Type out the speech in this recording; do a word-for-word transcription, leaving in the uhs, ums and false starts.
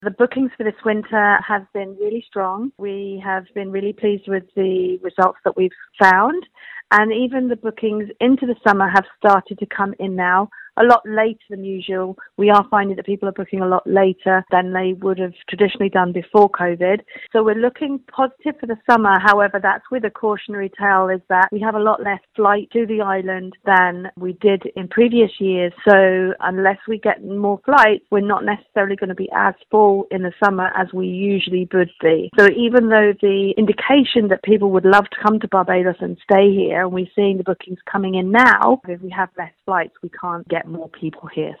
The bookings for this winter have been really strong. We have been really pleased with the results that we've found. And even the bookings into the summer have started to come in now, a lot later than usual. We are finding that people are booking a lot later than they would have traditionally done before COVID. So we're looking positive for the summer. However, that's with a cautionary tale, is that we have a lot less flight to the island than we did in previous years. So unless we get more flights, we're not necessarily going to be as full in the summer as we usually would be. So even though the indication that people would love to come to Barbados and stay here, and we're seeing the bookings coming in now, if we have less flights, we can't get more people here.